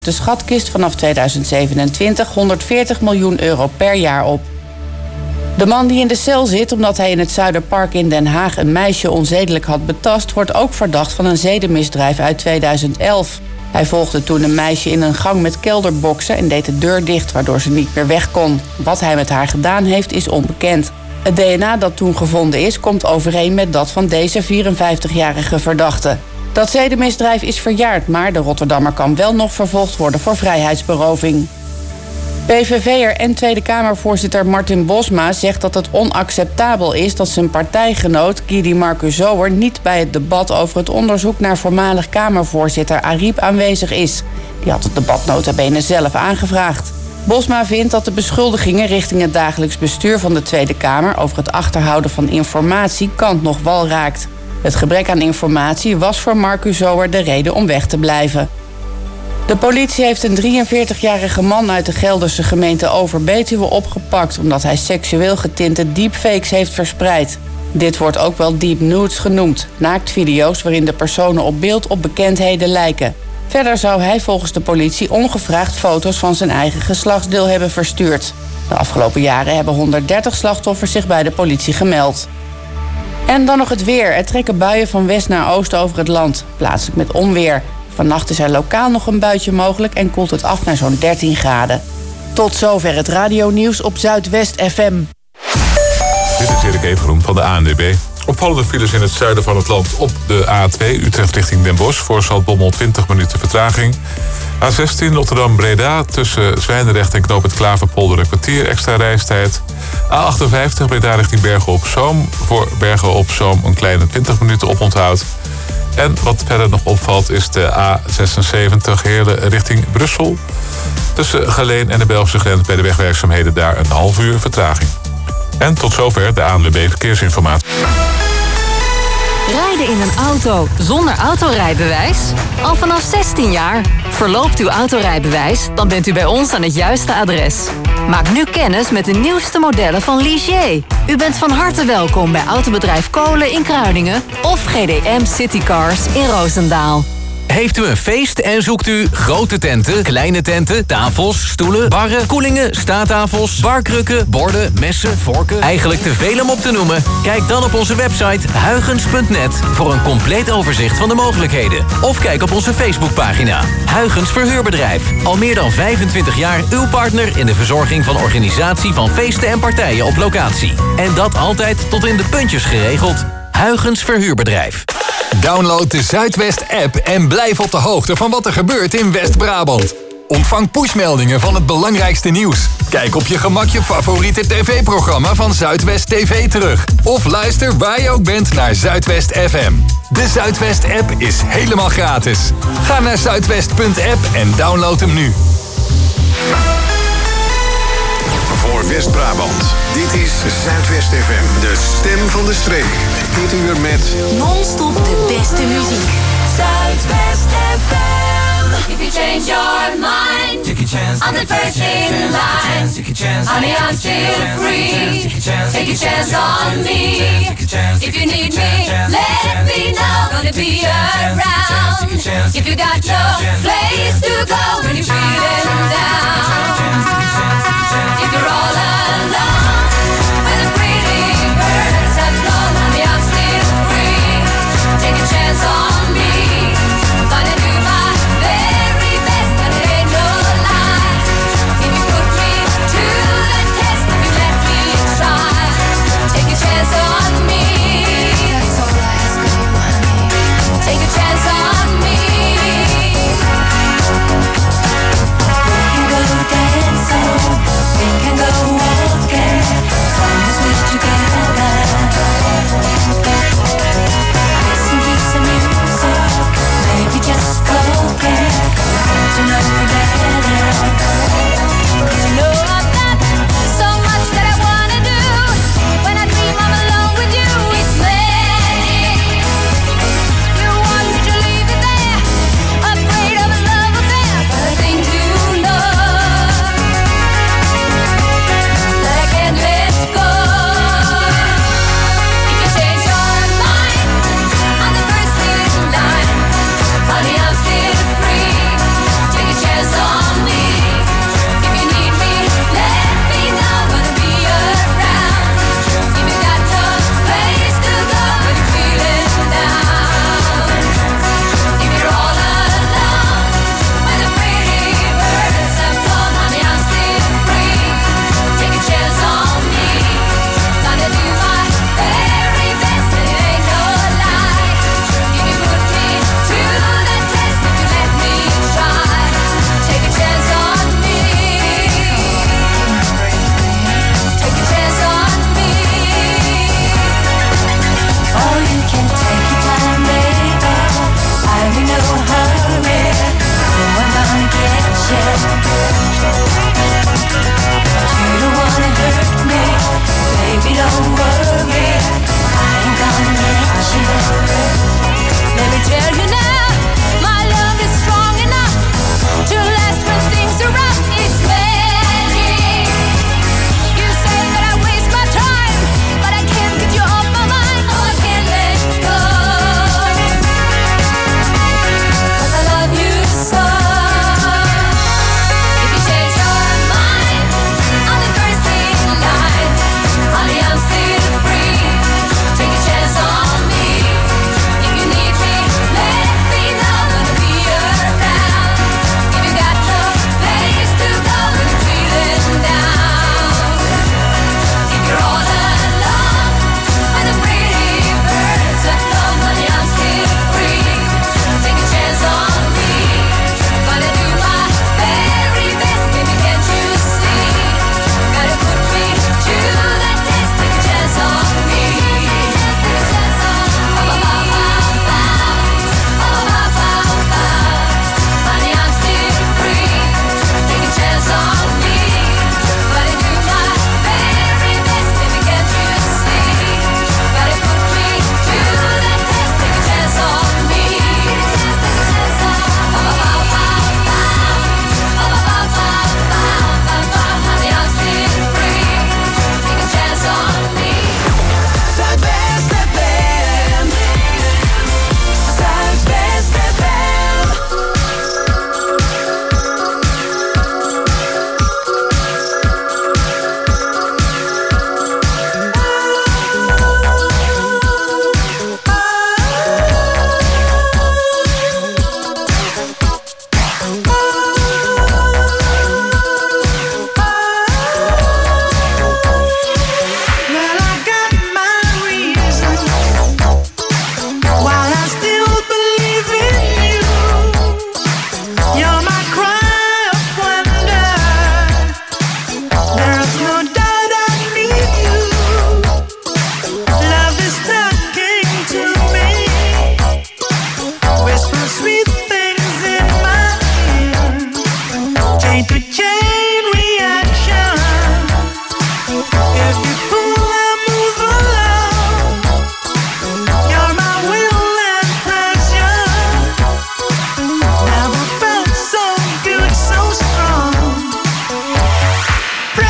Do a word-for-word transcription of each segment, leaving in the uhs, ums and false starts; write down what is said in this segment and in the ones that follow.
de schatkist vanaf tweeduizend zevenentwintig honderdveertig miljoen euro per jaar op. De man die in de cel zit omdat hij in het Zuiderpark in Den Haag een meisje onzedelijk had betast, wordt ook verdacht van een zedenmisdrijf uit tweeduizend elf. Hij volgde toen een meisje in een gang met kelderboksen en deed de deur dicht, waardoor ze niet meer weg kon. Wat hij met haar gedaan heeft, is onbekend. Het D N A dat toen gevonden is, komt overeen met dat van deze vierenvijftigjarige verdachte. Dat zedenmisdrijf is verjaard, maar de Rotterdammer kan wel nog vervolgd worden voor vrijheidsberoving. P V V'er en Tweede Kamervoorzitter Martin Bosma zegt dat het onacceptabel is dat zijn partijgenoot Guidy Marcus-Zoër niet bij het debat over het onderzoek naar voormalig Kamervoorzitter Ariep aanwezig is. Die had het debat nota bene zelf aangevraagd. Bosma vindt dat de beschuldigingen richting het dagelijks bestuur van de Tweede Kamer over het achterhouden van informatie kant nog wal raakt. Het gebrek aan informatie was voor Marcus-Zoër de reden om weg te blijven. De politie heeft een drieënveertigjarige man uit de Gelderse gemeente Overbetuwe opgepakt omdat hij seksueel getinte deepfakes heeft verspreid. Dit wordt ook wel deep nudes genoemd, naaktvideo's waarin de personen op beeld op bekendheden lijken. Verder zou hij volgens de politie ongevraagd foto's van zijn eigen geslachtsdeel hebben verstuurd. De afgelopen jaren hebben honderddertig slachtoffers zich bij de politie gemeld. En dan nog het weer. Er trekken buien van west naar oost over het land, plaatselijk met onweer. Vannacht is er lokaal nog een buitje mogelijk en koelt het af naar zo'n dertien graden. Tot zover het radionieuws op Zuidwest F M. Dit is Erik Evengroen van de A N W B. Opvallende files in het zuiden van het land op de A twee Utrecht richting Den Bosch. Voor Zaltbommel twintig minuten vertraging. A zestien Rotterdam-Breda tussen Zwijndrecht en Knoop het Klaverpolder een kwartier extra reistijd. A achtenvijftig Breda richting Bergen-op-Zoom. Voor Bergen-op-Zoom een kleine twintig minuten oponthoud. En wat verder nog opvalt is de A zesenzeventig Heerlen richting Brussel. Tussen Geleen en de Belgische grens bij de wegwerkzaamheden daar een half uur vertraging. En tot zover de A N W B Verkeersinformatie. Rijden in een auto zonder autorijbewijs? Al vanaf zestien jaar. Verloopt uw autorijbewijs, dan bent u bij ons aan het juiste adres. Maak nu kennis met de nieuwste modellen van Ligier. U bent van harte welkom bij autobedrijf Kolen in Kruiningen of G D M Citycars in Roosendaal. Heeft u een feest en zoekt u grote tenten, kleine tenten, tafels, stoelen, barren, koelingen, staattafels, barkrukken, borden, messen, vorken? Eigenlijk te veel om op te noemen? Kijk dan op onze website huygens punt net voor een compleet overzicht van de mogelijkheden. Of kijk op onze Facebookpagina. Huygens Verhuurbedrijf. Al meer dan vijfentwintig jaar uw partner in de verzorging van organisatie van feesten en partijen op locatie. En dat altijd tot in de puntjes geregeld. Huygens Verhuurbedrijf. Download de Zuidwest-app en blijf op de hoogte van wat er gebeurt in West-Brabant. Ontvang pushmeldingen van het belangrijkste nieuws. Kijk op je gemak je favoriete tv-programma van Zuidwest T V terug. Of luister waar je ook bent naar Zuidwest F M. De Zuidwest-app is helemaal gratis. Ga naar zuidwest punt app en download hem nu. Voor West-Brabant. Dit is Zuidwest F M, de stem van de streek. Dit uur met Non-stop de beste muziek. Zuidwest F M. If you change your mind, take a chance. I'm the first in line. Honey, I'm still free. Take a chance on me. If you need me, let me know. Gonna be around. If you got no place to go when you're feeling down. If you're all alone, when the pretty birds have flown, honey, I'm still free. Take a chance on me. Gonna do my very best, but it ain't no lie. If you put me to the test, if you let me try, take a chance on me. That's all I ask of you, honey. Take a chance on me.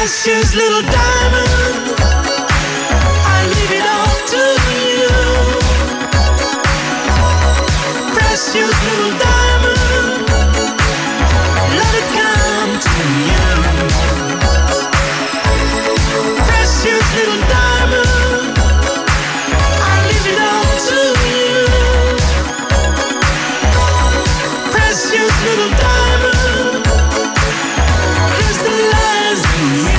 Precious little diamond, I leave it all to you. Precious little diamond, let it come to you. Precious little diamond, I leave it all to you. Precious little diamond, crystallize in you.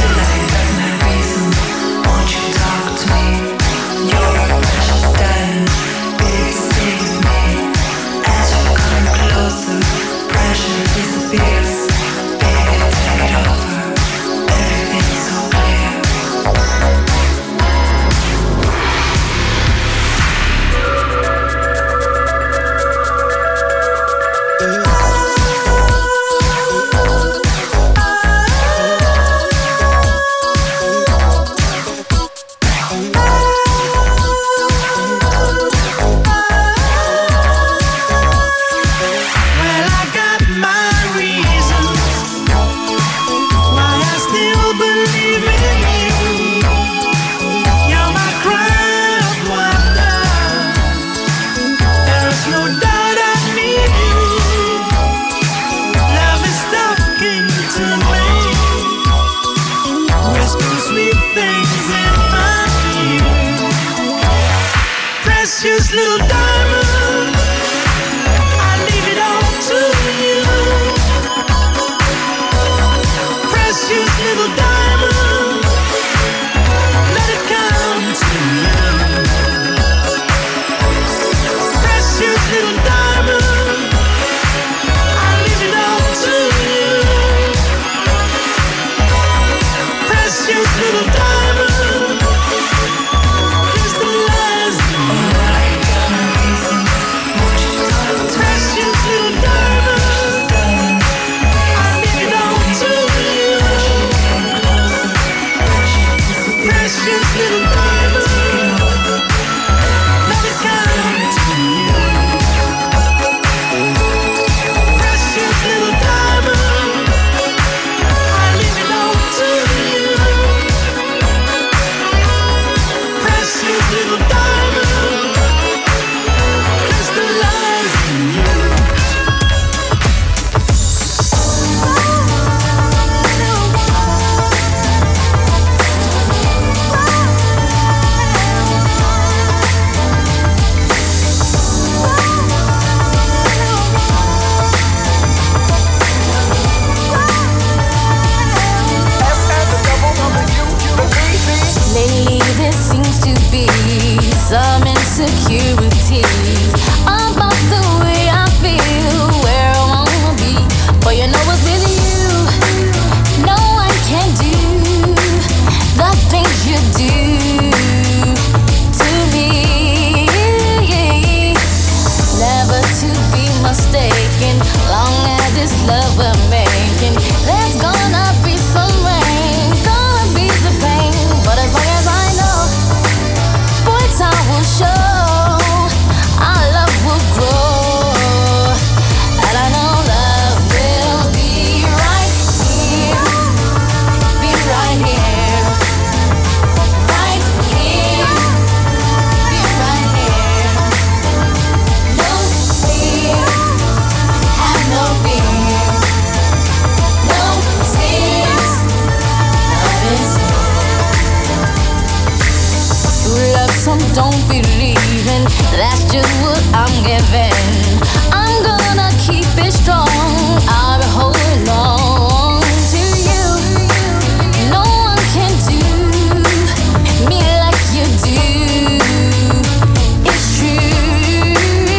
Won't you talk to me? You're a precious diamond, baby, stay with me. As you come closer, pressure disappears. Baby, take it over, everything's so clear. Well, I got my reasons why I still believe in you. You're my crown of wonder. There is no doubt I need you. Love is talking to me, whispering sweet things in my ear. Precious little diamond, I leave it all to you. Precious little diamond, let it come to you. Precious little diamond, I leave it all to you. Precious little diamond, crystallize in you. Precious little diamond, I leave it all to you. Precious little diamond, let it come to you. Precious little diamond, I leave it all to you. Precious little diamond, crystallize in you. Lately there seems to be some insecurity about the way I feel, where I wanna be. But you know it's with you, no one can do the things you do to me. Never to be mistaken, long as it's love we're making. There's gonna be some rain, gonna be the pain, but as long as I know, boy, time will show, our love will grow, and I know love will be right here, be right here, right here, be right here. No fear, have no fear, no tears, love is true love. Some don't believe in, that's just what I'm giving. I'm gonna keep it strong, I'll be holding on to you. No one can do me like you do, it's true.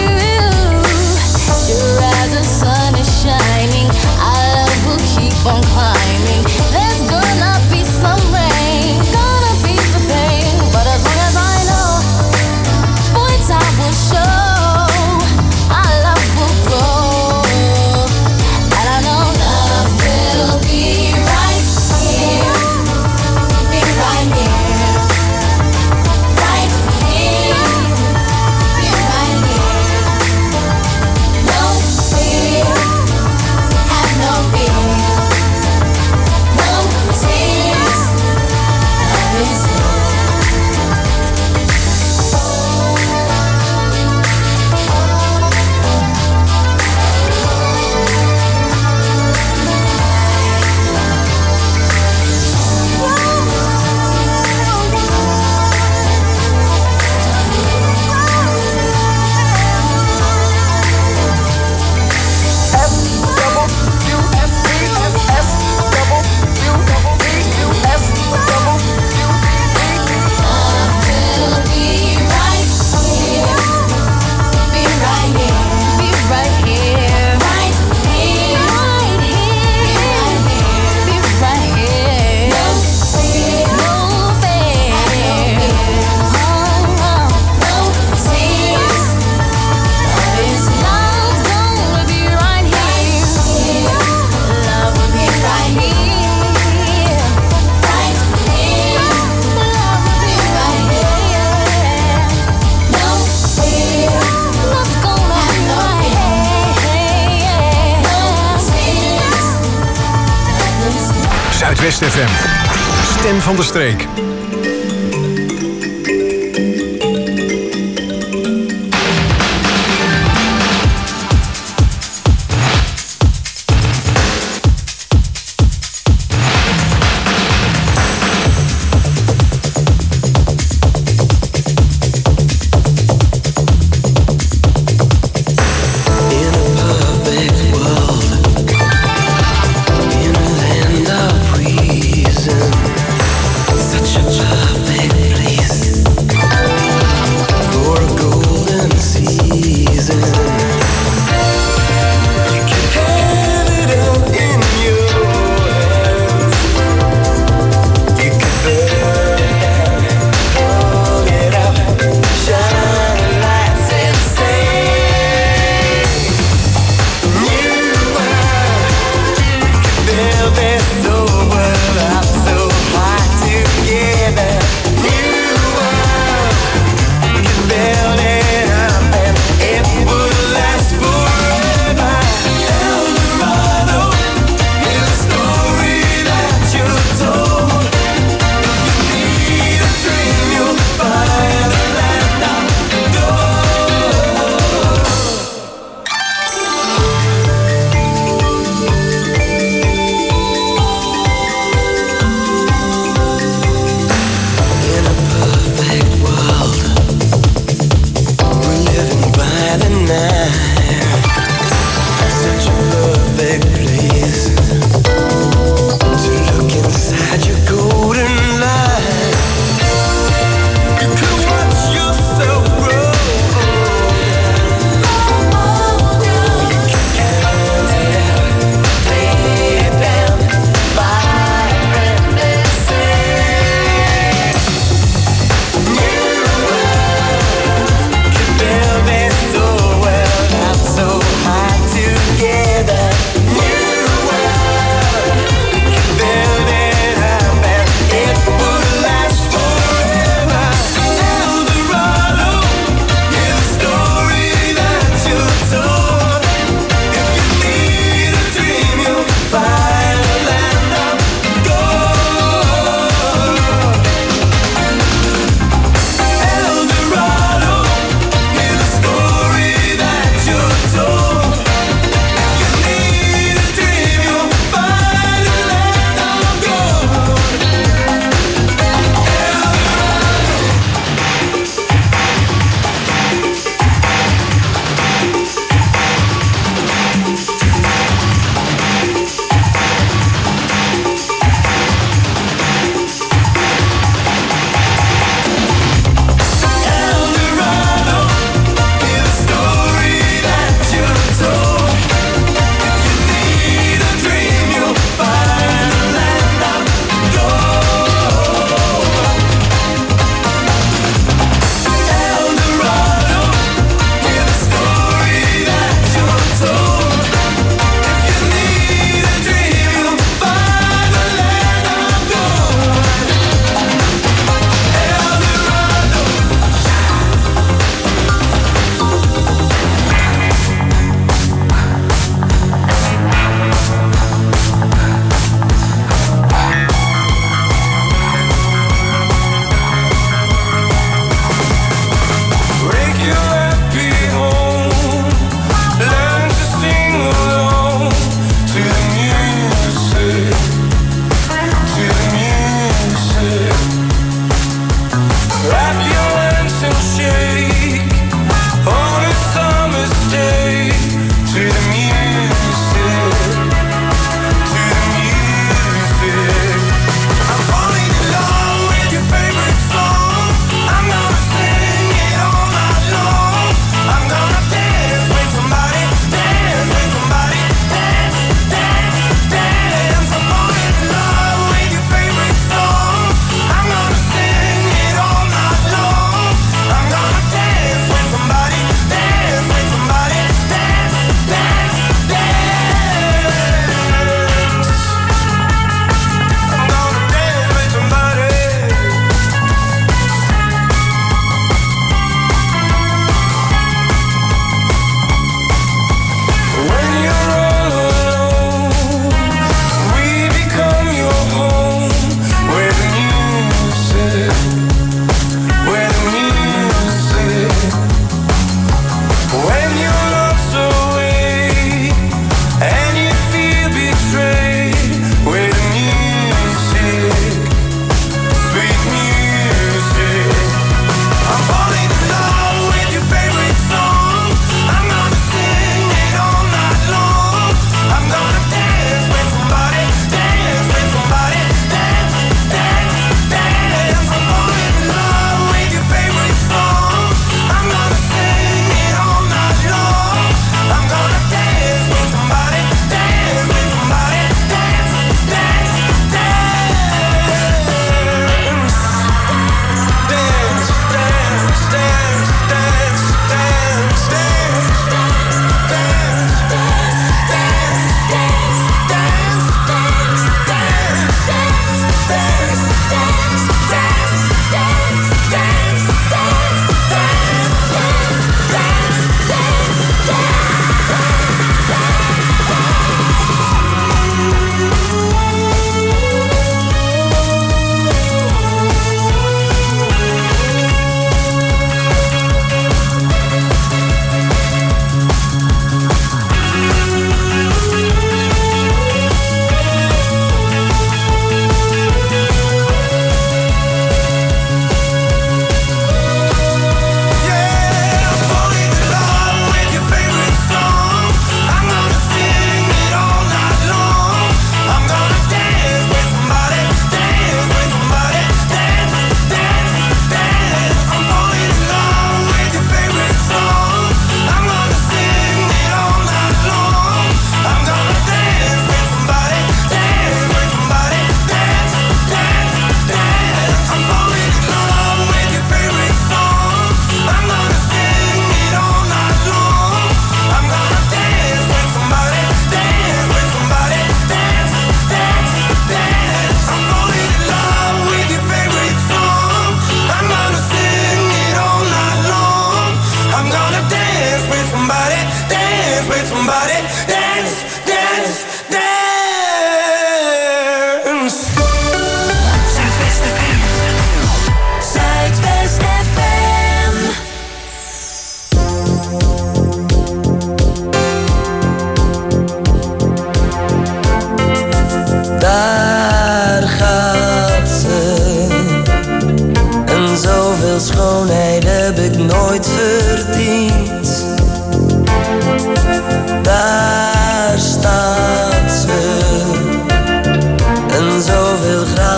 Sure as the sun is shining, our love will keep on climbing. There's gonna be some rain, gonna be some pain, but as long as I know, boy, time will show, our love will grow, and I know love will be right here, be right here, right here, be right here. No fear, have no fear, Zuidwest F M. De stem van de streek. Such a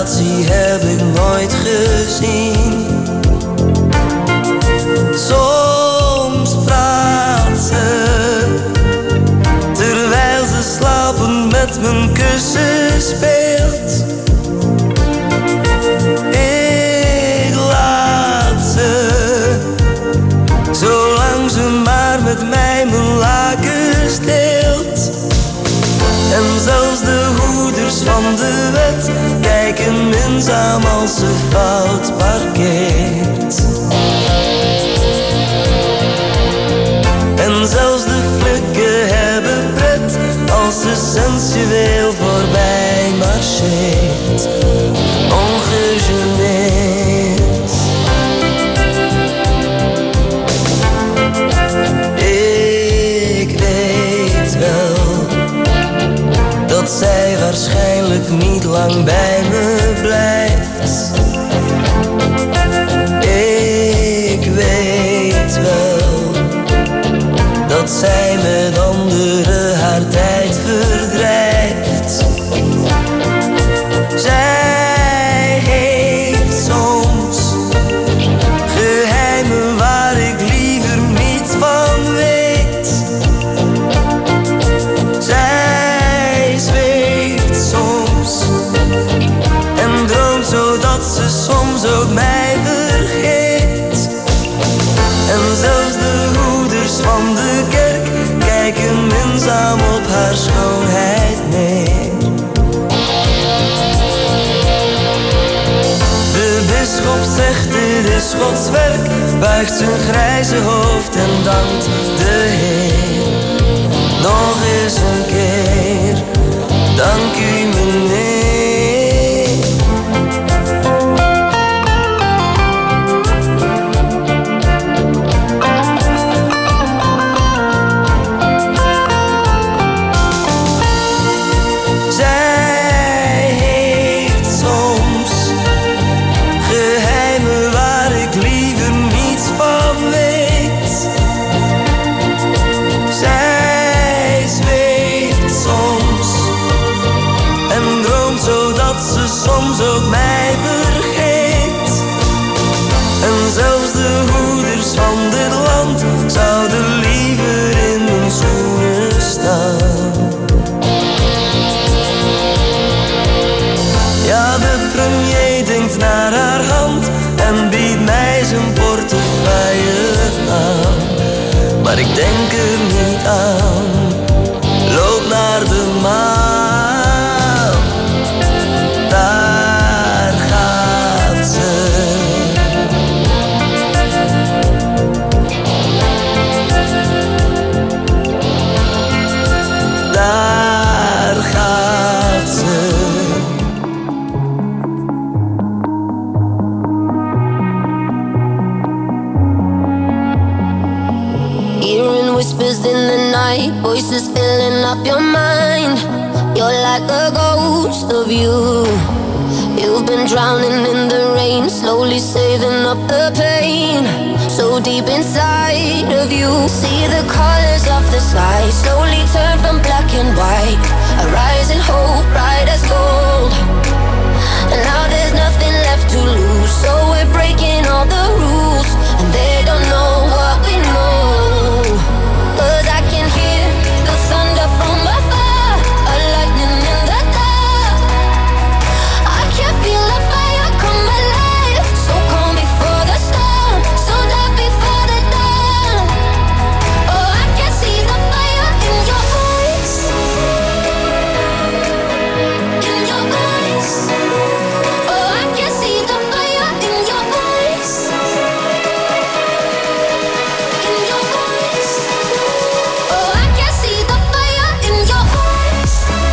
relatie heb ik nooit gezien. Soms praat ze, terwijl ze slapend met mijn kussen speelt. Ik laat ze, zolang ze maar met mij mijn lakens deelt. En zelfs de hoeders van de wet kijken minzaam als ze fout parkeert. En zelfs de flikken hebben pret als ze sensueel voorbij marcheert. Ongegeneerd. Ik weet wel dat zij waarschijnlijk niet lang bij me blijft. Ik weet wel dat zij met anderen haar tijd verdrijft. Zij heeft soms geheimen waar ik liever niets van weet. Zij zweeft soms en droomt zodat ze soms ook mij vergeet. En zelfs de hoeders van de kerk kijken minzaam op haar schoonheid neer. De bisschop zegt dit is Gods werk, buigt zijn grijze hoofd en dankt de Heer. Nog eens een keer, dank u meneer. Soms ook mij vergeet. En zelfs de hoeders van dit land zouden liever in mijn schoenen staan. Ja, de premier denkt naar haar hand en biedt mij zijn portefeuille aan. Maar ik denk er niet aan, loop naar de maan. Daar gaat ze. Daar gaat ze. Hearing whispers in the night, voices filling up your mind. You're like a ghost of you. You've been drowning in the rain, slowly saving up the pain. So deep inside of you, see the colors of the sky slowly turn from black and white. A rising hope, bright as gold. And now there's nothing left to lose, so we're breaking all the rules. And they don't know what we know, 'cause I can hear the thunder from afar, a lightning in the dark. I can feel the fire come alive, so calm before the storm, so dark before the dawn. Oh, I can see the fire in your eyes, in your eyes. Oh, I can see the fire in your eyes, in your eyes. Oh, I can see the fire in your eyes.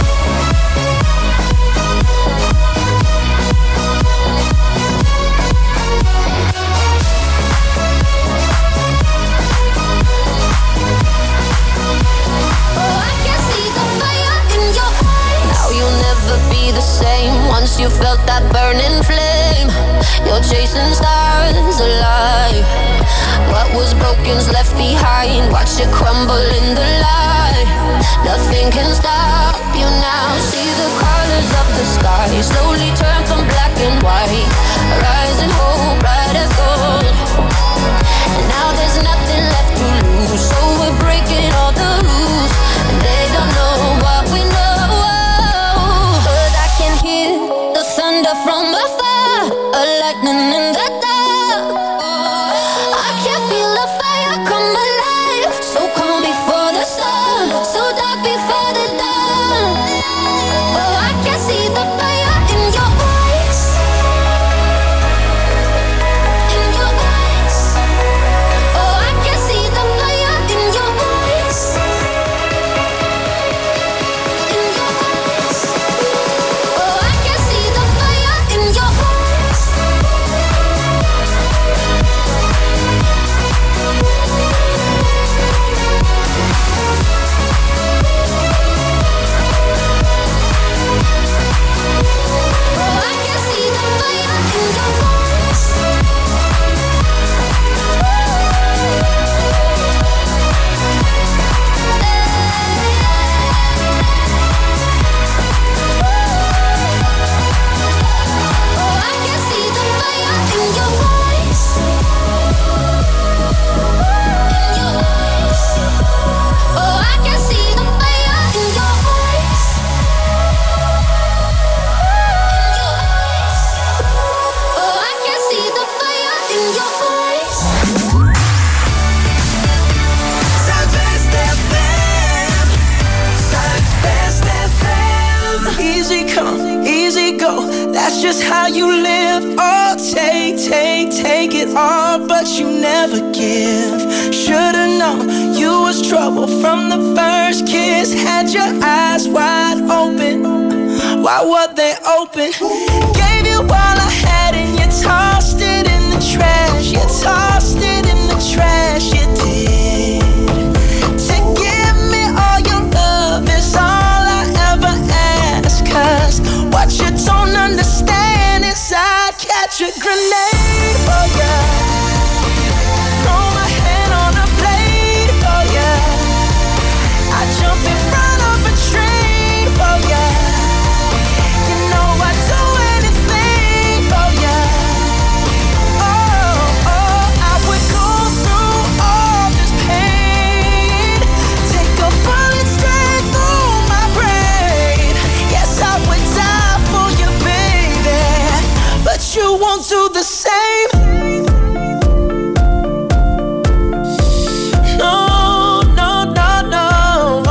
Oh, I can see the fire in your eyes. Now you'll never be the same. Once you felt that burning flame, you're chasing stars alive. What was broken's left behind. Watch it crumble in the light. Nothing can stop you now. See the colors of the sky slowly turn from black and white. Rise and hope, bright as gold. And now there's nothing left to lose, so we're breaking all the rules. And they don't know what we know. But I can hear the thunder from afar, a lightning in the dark. I can feel the fire come alive, so calm before the sun, so dark before the dawn. Oh, I can see the fire in your eyes, in your eyes. Oh, I can see the fire in your eyes, in your eyes. Oh, I can see the fire in your eyes. Oh, I can see the fire in your eyes. Oh, I can see the fire in your eyes. In your eyes. Oh, I can see the fire in your eyes. In your eyes. Oh, I can see the fire in your eyes. Zuidwest F M. Zuidwest F M. Easy come, easy go. That's just how you live. Oh, take, take, take it all, but you never give. Should've known you was trouble from the first kiss. Had your eyes wide open. Why were they open? Gave you all I had and you tossed it in the trash. You tossed it in the trash, you did. To give me all your love is all I ever ask. Cause what you don't understand is I'd catch a grenade for ya. Throw my hand on a blade for ya. I jump in front of a train for ya. You know I'd do anything for ya. Oh, oh, I would go through all this pain. Take a bullet straight through my brain. Yes, I would die for you, baby. But you won't do the same. No, no, no, no.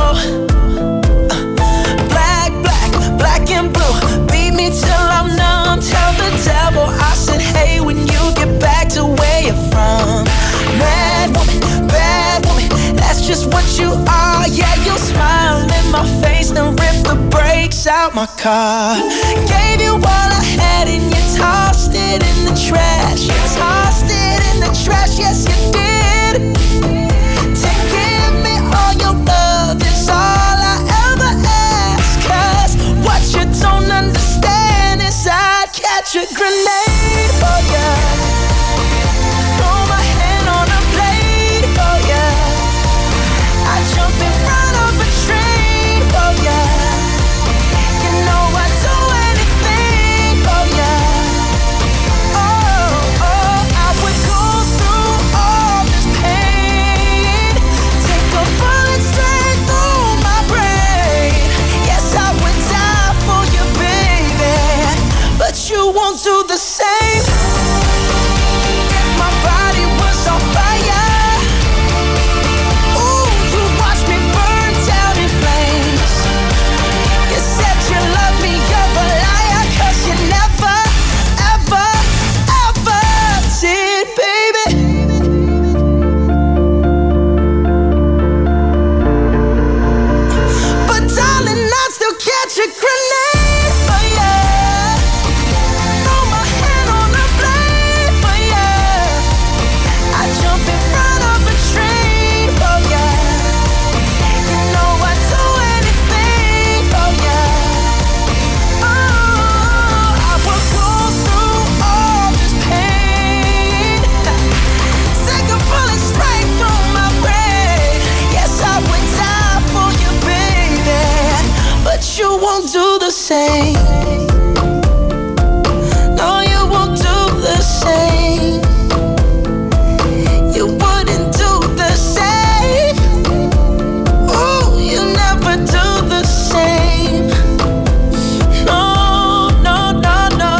Black, black, black and blue. Beat me till I'm numb. Tell the devil I said, hey, when you get back to where you're from. Mad woman, bad woman, that's just what you are. Yeah, you'll smile in my face, then rip the brakes out my car. Gave you all I had and you tossed it in the trash. You tossed it in the trash, yes you did. To give me all your love is all I ever ask. Cause what you don't understand is I'd catch a grenade for ya. Throw my hand on a blade for ya. I jump in front of a train for ya. You know I'd do anything for ya. Oh, oh, I would go through all this pain. Take a bullet straight through my brain. Yes, I would die for you, baby. But you won't do the same. If my body was on fire, ooh, you'd watch me burn down in flames. You said you love me, you're a liar. Cause you never, ever, ever did, baby. But darling, I'd still catch a grenade for ya. Throw my hand same. No, you won't do the same. You wouldn't do the same. Oh, you never do the same. No, no, no, no.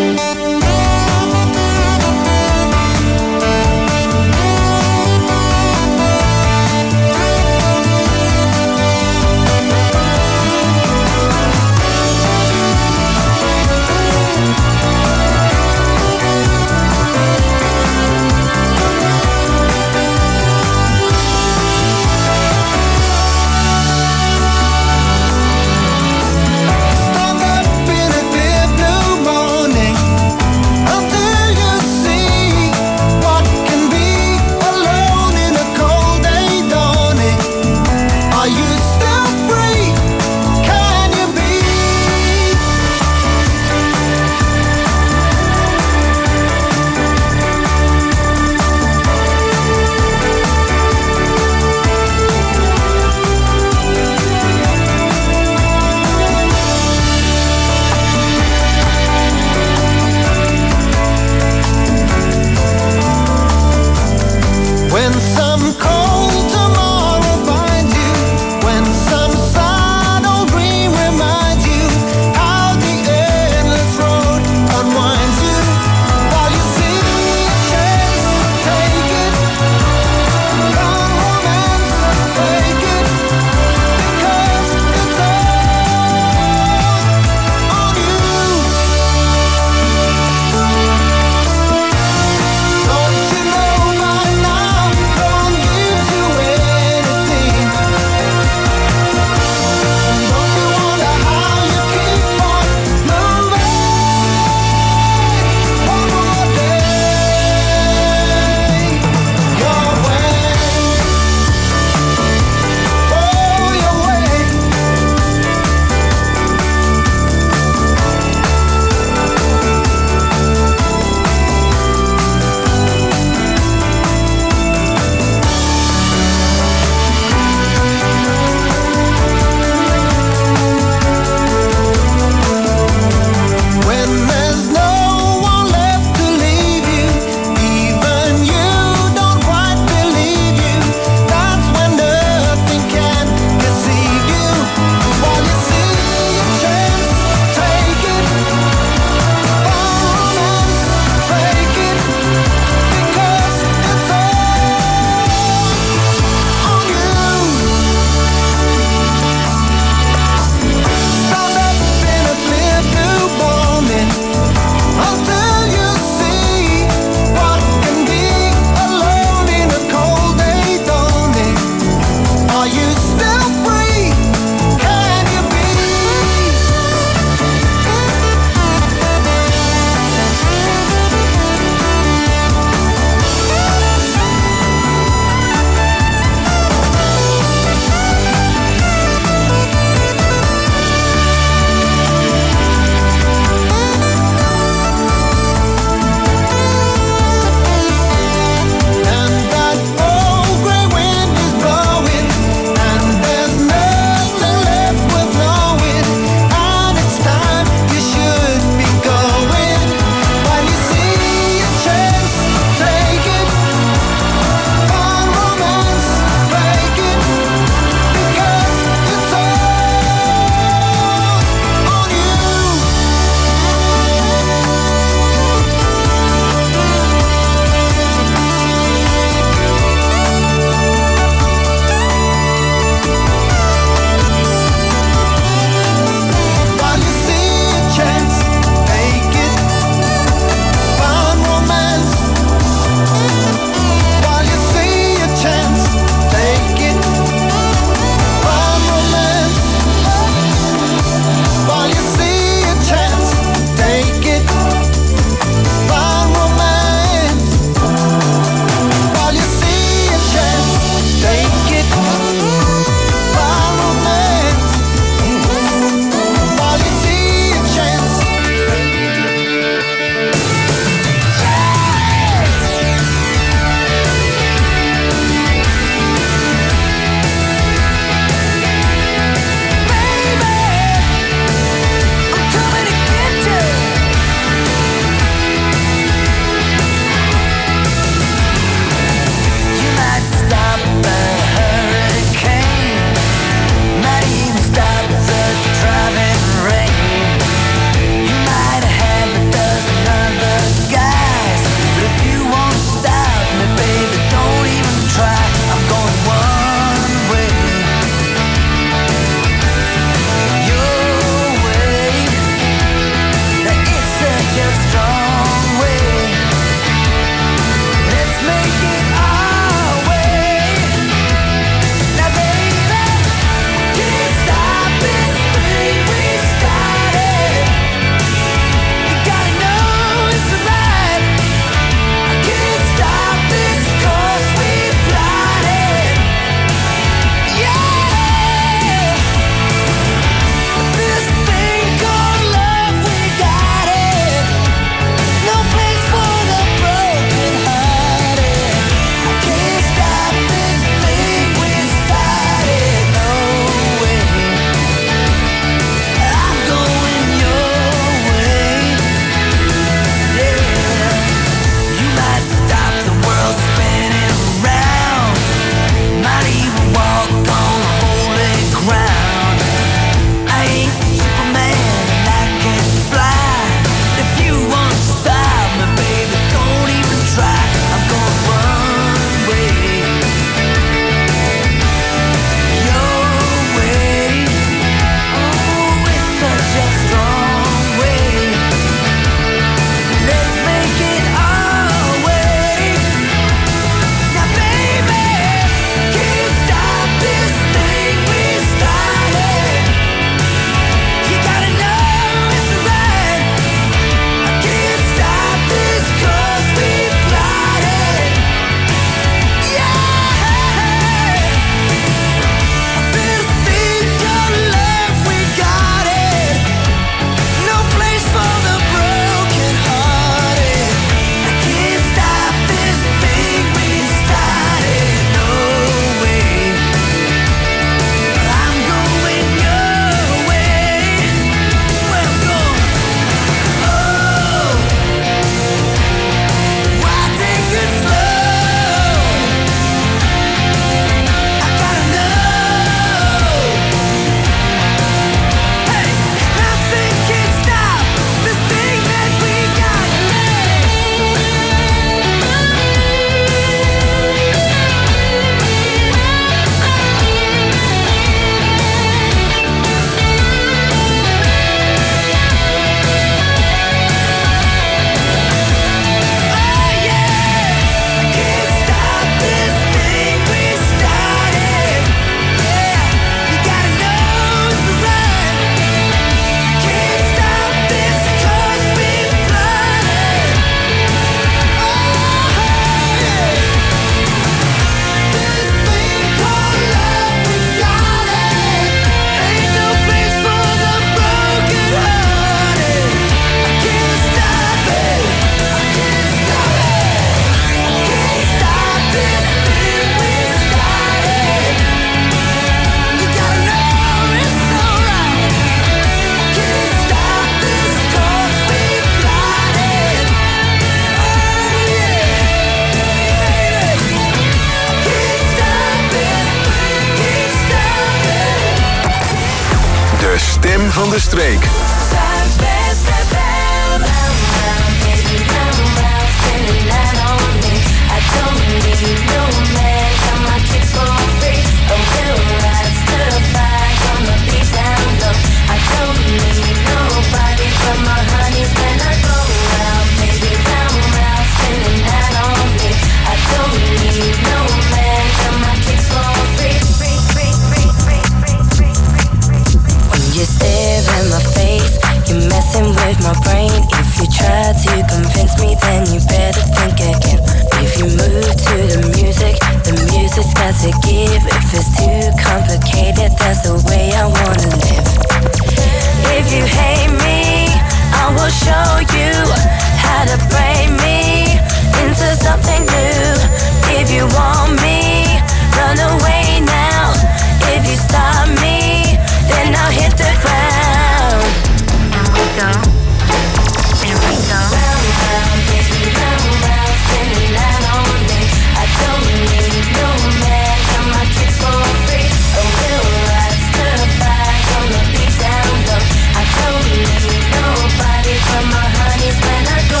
van de streek. Zuidwest F M. Round, round, baby, round, round, spinning that on me. I don't need no man, got my kicks for free. A real ride, certified, gonna be down low. I don't need nobody but my honeys when I go round, baby, round, round, spinning that on me. I don't need no man, got my kicks for free. Free, free, free, free, free, free, free, free. When you stare in my face, you're messing with my brain. If you try to convince me, then you better think again. If you move to the music, the music's got to give. If it's too complicated, that's the way I wanna live. If you hate me, I will show you how to break me into something new. If you want me, run away now. If you stop me, then I'll hit the ground. And we go, and we go. Round, round, baby, round, round, spinning that on me. I don't need no man, got my kicks for free. A real ride, certified, gonna be down low. I don't need nobody but my honeys when I go.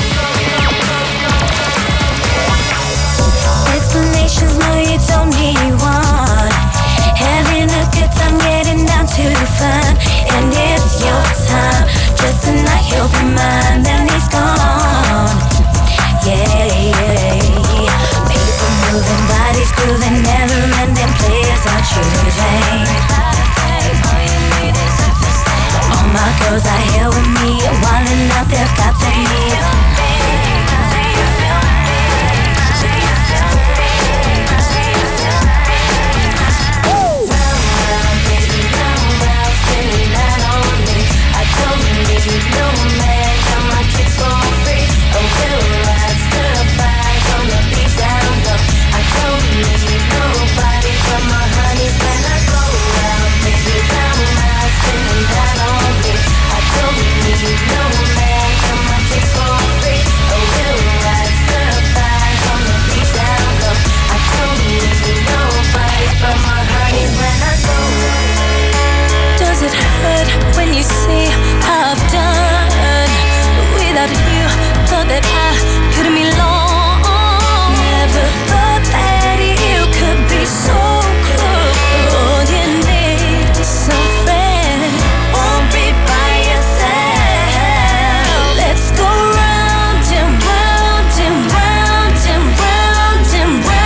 Explanations, no, you don't need one. Having a good time, getting down to the fun. And it's your time, just tonight he'll be mine, then he's gone. Yeah, yeah. People moving, bodies grooving, never ending players are choosing. All my girls are here with me, wildin' out, they've got the needs. No man, got my kicks for free. A real ride, certified, gonna be down low. I don't need nobody but my honeys when I go round, baby, round, round, spinning that on me. I don't need no man, got my kicks for free. A real ride, certified, gonna be down low. I don't need nobody but my honeys when I go. Does it hurt when you see how I've done without you? Thought that I could be long. Never thought that you could be so cruel. You need some friend, won't be by yourself. Let's go round and round and round and round and round.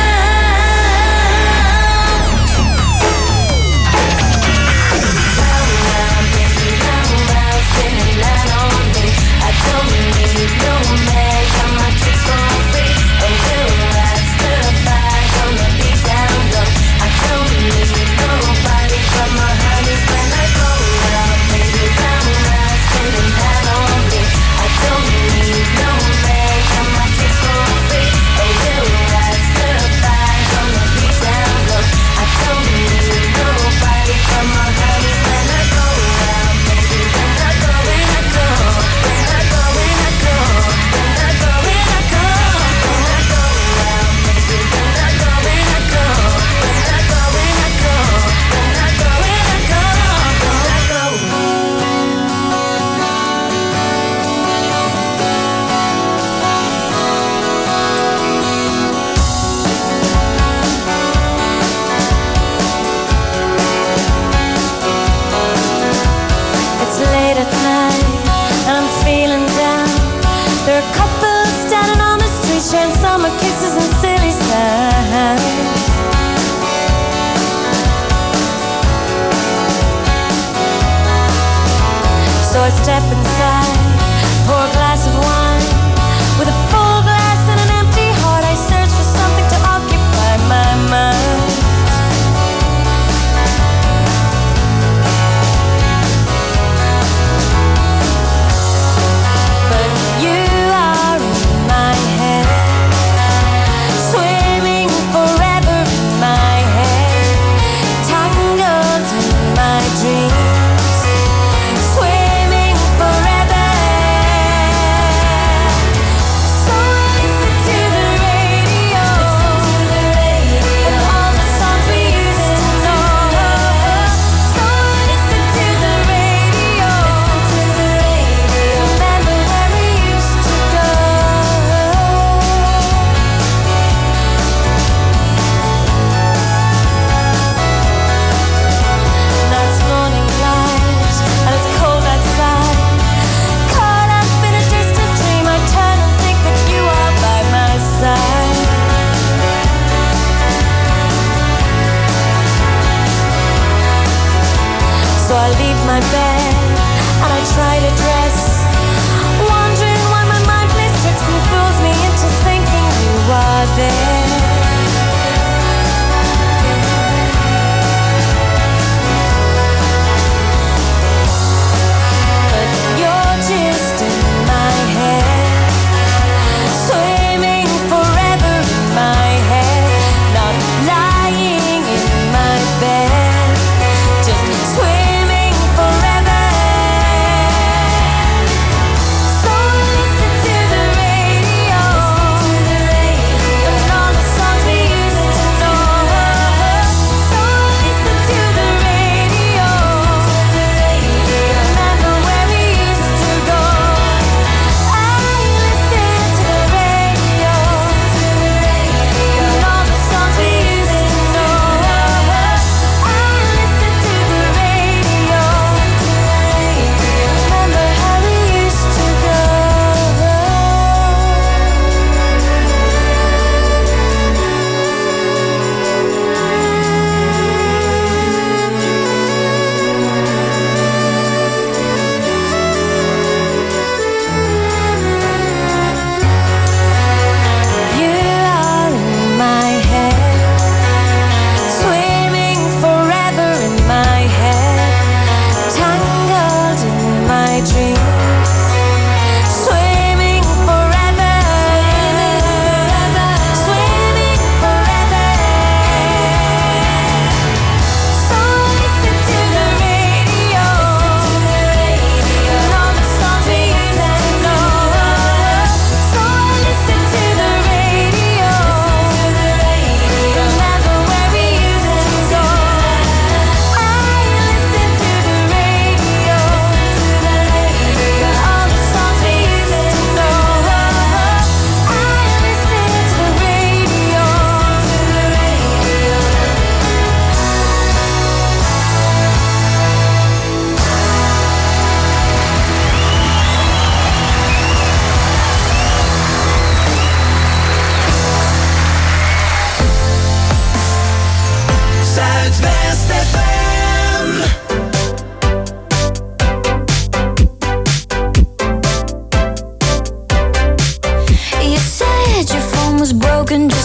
Spinning that on me. I don't need no man, got my kicks for free. A real ride, certified, gonna be down low. I don't need nobody but my honeys when I go round, baby, round, round, spinning that on me. I don't need no man, got my kicks for free. A real ride, certified, gonna be down low. I don't need nobody but my honeys when I go round, baby, when I go, when I go, when I go, when I go, when I go, when I go, when I go round, baby, when I go, when I go, when I go, when I go, when I go, when I go, when I go. It's late at night and I'm feeling down. There are couples standing on the street sharing summer kisses and silly signs. So I step inside, pour a glass of wine. With a full glass and an empty heart, I search for something to occupy my mind. But you are in my head, swimming forever in my head, tangled in my dreams, swimming forever.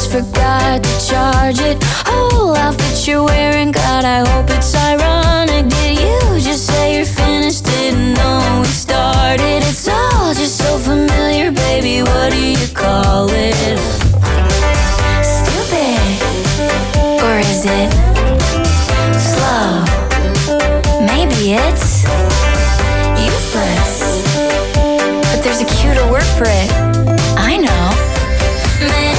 just forgot to charge it. Whole outfit you're wearing, God, I hope it's ironic. Did you just say you're finished? Didn't know we started. It's all just so familiar, baby, what do you call it? Stupid, or is it slow? Maybe it's useless, but there's a cuter word for it. I know. Man,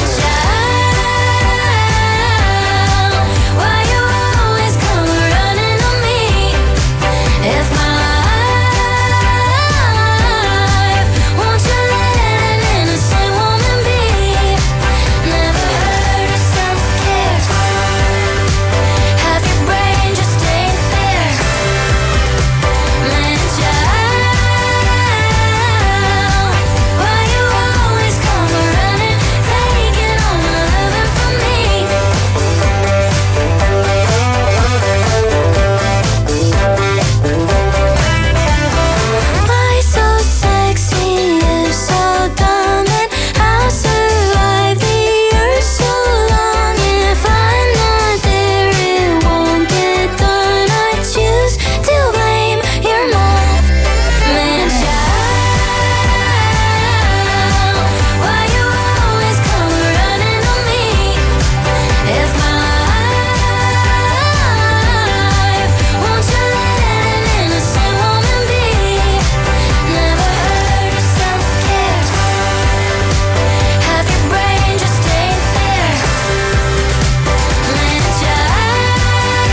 child, why you always come running on me? If my life, won't you let an innocent woman be? Never heard of self-care. Half your brain just ain't there. Man, child, why you always come running, taking all my loving from me? Why so sexy, you so dumb, and I'll survive the earth so long. If I'm not there, it won't get done. I choose to blame your mom. Man, child, why you always come running on me? If my life, won't you let an innocent woman be? Never heard of self-care. Half your brain just ain't there. Man, child,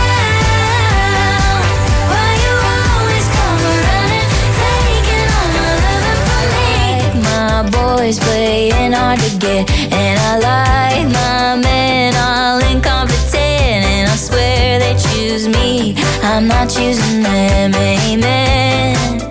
why you always come running, taking all my loving from me? My boys playing hard to get, and I like my men all incompetent, and I swear they choose me, I'm not choosing them, amen.